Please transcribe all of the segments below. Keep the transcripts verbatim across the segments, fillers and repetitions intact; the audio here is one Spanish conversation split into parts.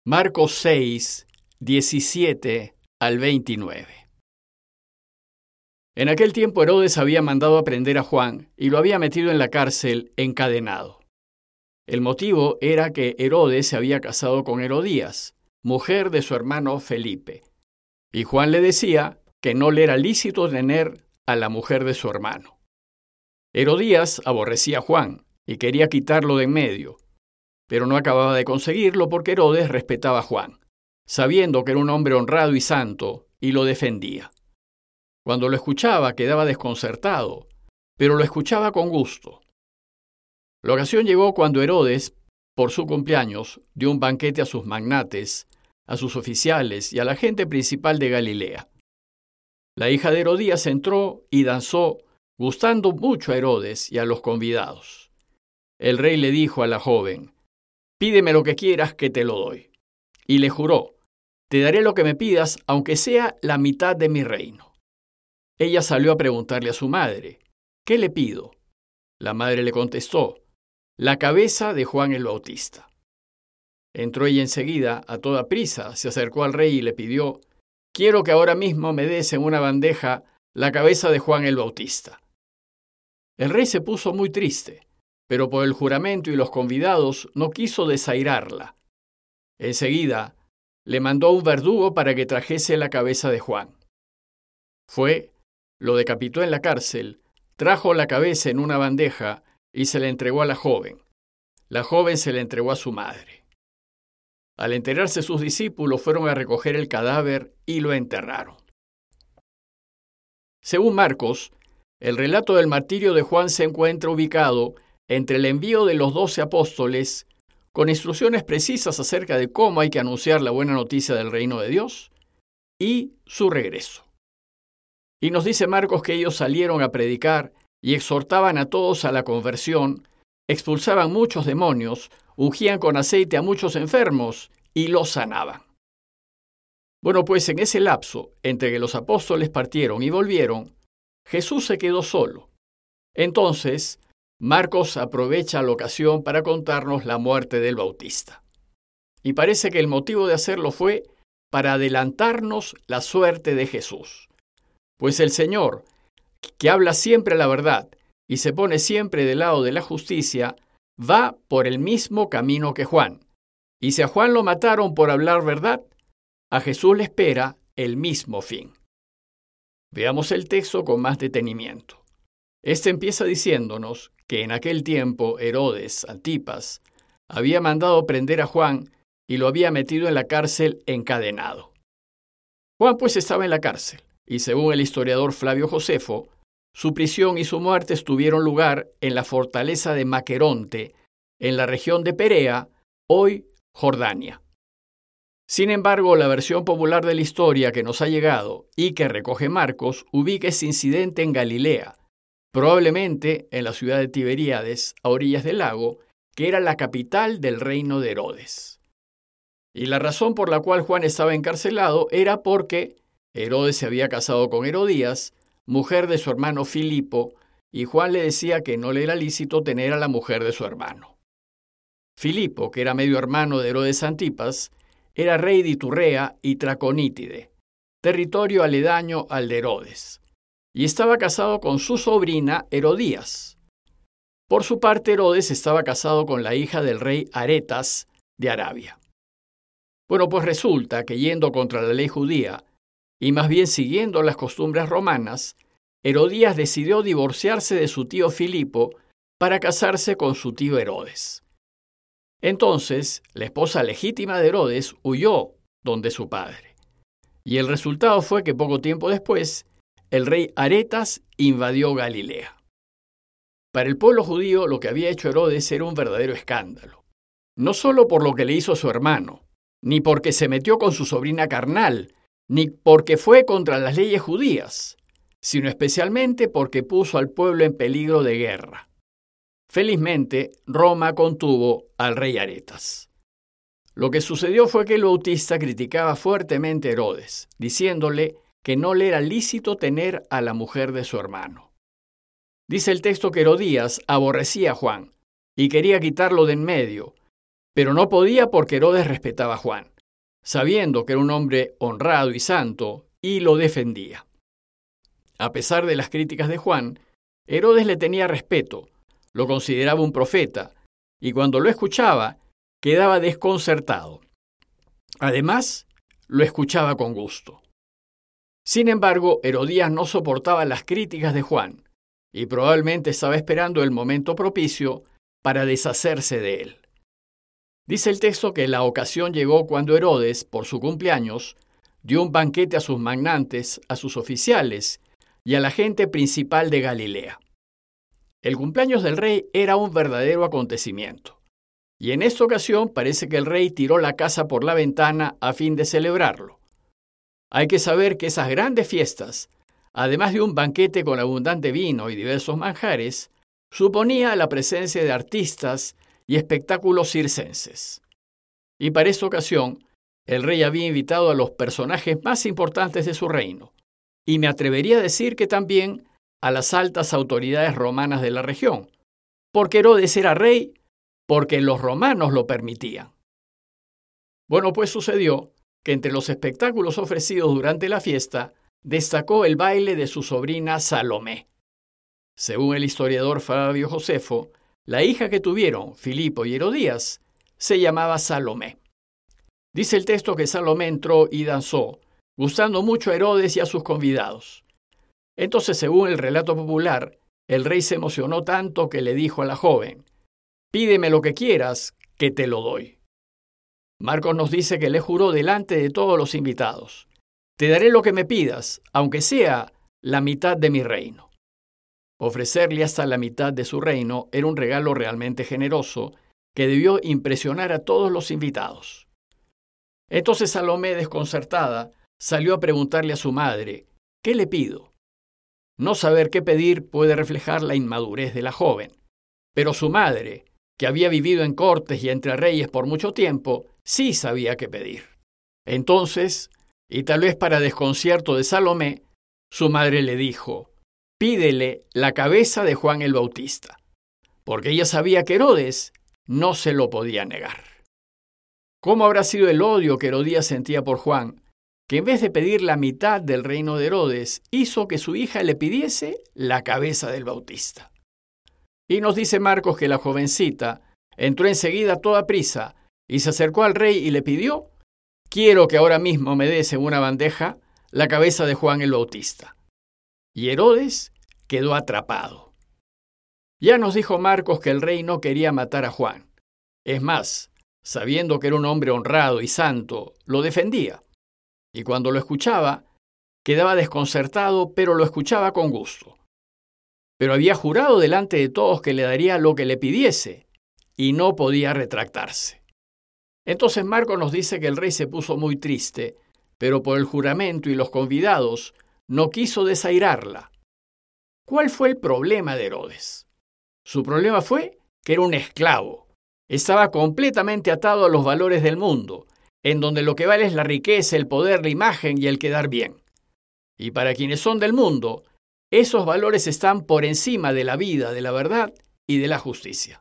Marcos seis, diecisiete al veintinueve. En aquel tiempo Herodes había mandado a prender a Juan y lo había metido en la cárcel encadenado. El motivo era que Herodes se había casado con Herodías, mujer de su hermano Felipe, y Juan le decía que no le era lícito tener a la mujer de su hermano. Herodías aborrecía a Juan y quería quitarlo de en medio, pero no acababa de conseguirlo porque Herodes respetaba a Juan, sabiendo que era un hombre honrado y santo, y lo defendía. Cuando lo escuchaba quedaba desconcertado, pero lo escuchaba con gusto. La ocasión llegó cuando Herodes, por su cumpleaños, dio un banquete a sus magnates, a sus oficiales y a la gente principal de Galilea. La hija de Herodías entró y danzó, gustando mucho a Herodes y a los convidados. El rey le dijo a la joven: «Pídeme lo que quieras que te lo doy». Y le juró: «Te daré lo que me pidas, aunque sea la mitad de mi reino». Ella salió a preguntarle a su madre: «¿Qué le pido?». La madre le contestó: «La cabeza de Juan el Bautista». Entró ella enseguida, a toda prisa, se acercó al rey y le pidió: «Quiero que ahora mismo me des en una bandeja la cabeza de Juan el Bautista». El rey se puso muy triste, pero por el juramento y los convidados no quiso desairarla. Enseguida le mandó a un verdugo para que trajese la cabeza de Juan. Fue, lo decapitó en la cárcel, trajo la cabeza en una bandeja y se la entregó a la joven. La joven se la entregó a su madre. Al enterarse sus discípulos fueron a recoger el cadáver y lo enterraron. Según Marcos, el relato del martirio de Juan se encuentra ubicado entre el envío de los doce apóstoles, con instrucciones precisas acerca de cómo hay que anunciar la buena noticia del reino de Dios, y su regreso. Y nos dice Marcos que ellos salieron a predicar y exhortaban a todos a la conversión, expulsaban muchos demonios, ungían con aceite a muchos enfermos y los sanaban. Bueno, pues en ese lapso, entre que los apóstoles partieron y volvieron, Jesús se quedó solo. Entonces, Marcos aprovecha la ocasión para contarnos la muerte del Bautista. Y parece que el motivo de hacerlo fue para adelantarnos la suerte de Jesús. Pues el Señor, que habla siempre la verdad y se pone siempre del lado de la justicia, va por el mismo camino que Juan. Y si a Juan lo mataron por hablar verdad, a Jesús le espera el mismo fin. Veamos el texto con más detenimiento. Este empieza diciéndonos que en aquel tiempo Herodes Antipas había mandado prender a Juan y lo había metido en la cárcel encadenado. Juan pues estaba en la cárcel, y según el historiador Flavio Josefo, su prisión y su muerte tuvieron lugar en la fortaleza de Maqueronte, en la región de Perea, hoy Jordania. Sin embargo, la versión popular de la historia que nos ha llegado y que recoge Marcos ubica ese incidente en Galilea, probablemente en la ciudad de Tiberíades, a orillas del lago, que era la capital del reino de Herodes. Y la razón por la cual Juan estaba encarcelado era porque Herodes se había casado con Herodías, mujer de su hermano Filipo, y Juan le decía que no le era lícito tener a la mujer de su hermano. Filipo, que era medio hermano de Herodes Antipas, era rey de Iturrea y Traconítide, territorio aledaño al de Herodes, y estaba casado con su sobrina Herodías. Por su parte, Herodes estaba casado con la hija del rey Aretas de Arabia. Bueno, pues resulta que yendo contra la ley judía, y más bien siguiendo las costumbres romanas, Herodías decidió divorciarse de su tío Filipo para casarse con su tío Herodes. Entonces, la esposa legítima de Herodes huyó donde su padre. Y el resultado fue que poco tiempo después, el rey Aretas invadió Galilea. Para el pueblo judío, lo que había hecho Herodes era un verdadero escándalo. No solo por lo que le hizo a su hermano, ni porque se metió con su sobrina carnal, ni porque fue contra las leyes judías, sino especialmente porque puso al pueblo en peligro de guerra. Felizmente, Roma contuvo al rey Aretas. Lo que sucedió fue que el Bautista criticaba fuertemente a Herodes, diciéndole que no le era lícito tener a la mujer de su hermano. Dice el texto que Herodías aborrecía a Juan y quería quitarlo de en medio, pero no podía porque Herodes respetaba a Juan, sabiendo que era un hombre honrado y santo, y lo defendía. A pesar de las críticas de Juan, Herodes le tenía respeto, lo consideraba un profeta, y cuando lo escuchaba, quedaba desconcertado. Además, lo escuchaba con gusto. Sin embargo, Herodías no soportaba las críticas de Juan, y probablemente estaba esperando el momento propicio para deshacerse de él. Dice el texto que la ocasión llegó cuando Herodes, por su cumpleaños, dio un banquete a sus magnantes, a sus oficiales y a la gente principal de Galilea. El cumpleaños del rey era un verdadero acontecimiento, y en esta ocasión parece que el rey tiró la casa por la ventana a fin de celebrarlo. Hay que saber que esas grandes fiestas, además de un banquete con abundante vino y diversos manjares, suponía la presencia de artistas y espectáculos circenses. Y para esta ocasión, el rey había invitado a los personajes más importantes de su reino, y me atrevería a decir que también a las altas autoridades romanas de la región, porque Herodes era rey, porque los romanos lo permitían. Bueno, pues sucedió que entre los espectáculos ofrecidos durante la fiesta, destacó el baile de su sobrina Salomé. Según el historiador Flavio Josefo, la hija que tuvieron, Filipo y Herodías, se llamaba Salomé. Dice el texto que Salomé entró y danzó, gustando mucho a Herodes y a sus convidados. Entonces, según el relato popular, el rey se emocionó tanto que le dijo a la joven: «Pídeme lo que quieras, que te lo doy». Marcos nos dice que le juró delante de todos los invitados: «Te daré lo que me pidas, aunque sea la mitad de mi reino». Ofrecerle hasta la mitad de su reino era un regalo realmente generoso que debió impresionar a todos los invitados. Entonces Salomé, desconcertada, salió a preguntarle a su madre: «¿Qué le pido?». No saber qué pedir puede reflejar la inmadurez de la joven, pero su madre, que había vivido en cortes y entre reyes por mucho tiempo, sí sabía qué pedir. Entonces, y tal vez para desconcierto de Salomé, su madre le dijo: «Pídele la cabeza de Juan el Bautista», porque ella sabía que Herodes no se lo podía negar. ¿Cómo habrá sido el odio que Herodías sentía por Juan, que en vez de pedir la mitad del reino de Herodes, hizo que su hija le pidiese la cabeza del Bautista? Y nos dice Marcos que la jovencita entró enseguida a toda prisa y se acercó al rey y le pidió: «Quiero que ahora mismo me des en una bandeja la cabeza de Juan el Bautista». Y Herodes quedó atrapado. Ya nos dijo Marcos que el rey no quería matar a Juan. Es más, sabiendo que era un hombre honrado y santo, lo defendía. Y cuando lo escuchaba, quedaba desconcertado, pero lo escuchaba con gusto. Pero había jurado delante de todos que le daría lo que le pidiese, y no podía retractarse. Entonces Marcos nos dice que el rey se puso muy triste, pero por el juramento y los convidados no quiso desairarla. ¿Cuál fue el problema de Herodes? Su problema fue que era un esclavo. Estaba completamente atado a los valores del mundo, en donde lo que vale es la riqueza, el poder, la imagen y el quedar bien. Y para quienes son del mundo, esos valores están por encima de la vida, de la verdad y de la justicia.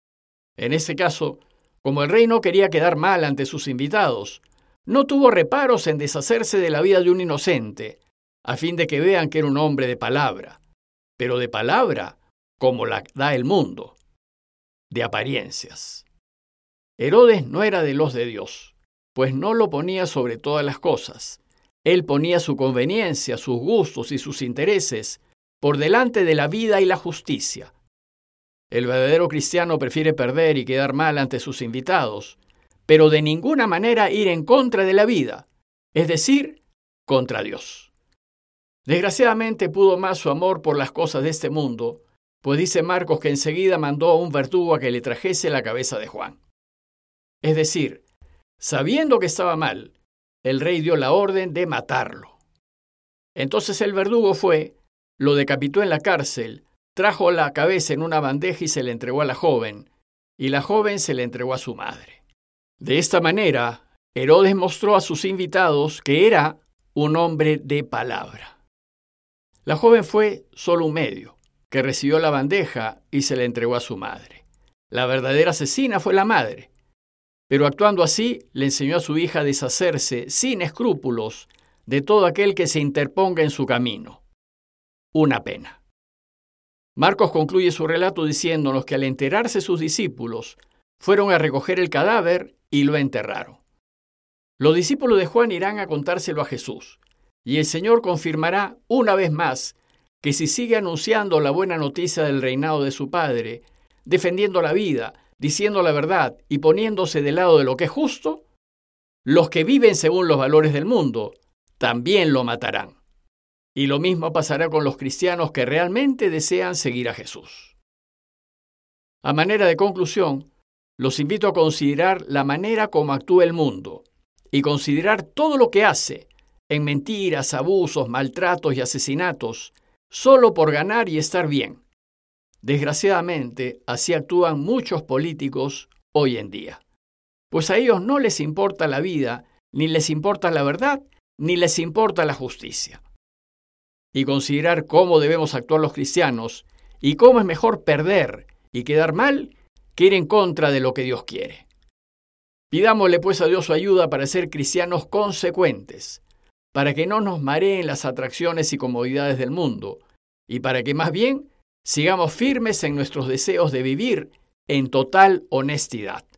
En este caso, como el rey no quería quedar mal ante sus invitados, no tuvo reparos en deshacerse de la vida de un inocente, a fin de que vean que era un hombre de palabra, pero de palabra como la da el mundo, de apariencias. Herodes no era de los de Dios, pues no lo ponía sobre todas las cosas. Él ponía su conveniencia, sus gustos y sus intereses por delante de la vida y la justicia. El verdadero cristiano prefiere perder y quedar mal ante sus invitados, pero de ninguna manera ir en contra de la vida, es decir, contra Dios. Desgraciadamente pudo más su amor por las cosas de este mundo, pues dice Marcos que enseguida mandó a un verdugo a que le trajese la cabeza de Juan. Es decir, sabiendo que estaba mal, el rey dio la orden de matarlo. Entonces el verdugo fue, lo decapitó en la cárcel, trajo la cabeza en una bandeja y se la entregó a la joven, y la joven se la entregó a su madre. De esta manera, Herodes mostró a sus invitados que era un hombre de palabra. La joven fue solo un medio, que recibió la bandeja y se la entregó a su madre. La verdadera asesina fue la madre. Pero actuando así, le enseñó a su hija a deshacerse, sin escrúpulos, de todo aquel que se interponga en su camino. Una pena. Marcos concluye su relato diciéndonos que al enterarse sus discípulos, fueron a recoger el cadáver y lo enterraron. Los discípulos de Juan irán a contárselo a Jesús, y el Señor confirmará una vez más que si sigue anunciando la buena noticia del reinado de su Padre, defendiendo la vida, diciendo la verdad y poniéndose del lado de lo que es justo, los que viven según los valores del mundo también lo matarán. Y lo mismo pasará con los cristianos que realmente desean seguir a Jesús. A manera de conclusión, los invito a considerar la manera como actúa el mundo y considerar todo lo que hace en mentiras, abusos, maltratos y asesinatos, solo por ganar y estar bien. Desgraciadamente, así actúan muchos políticos hoy en día. Pues a ellos no les importa la vida, ni les importa la verdad, ni les importa la justicia. Y considerar cómo debemos actuar los cristianos y cómo es mejor perder y quedar mal que ir en contra de lo que Dios quiere. Pidámosle pues a Dios su ayuda para ser cristianos consecuentes, para que no nos mareen las atracciones y comodidades del mundo, y para que más bien sigamos firmes en nuestros deseos de vivir en total honestidad.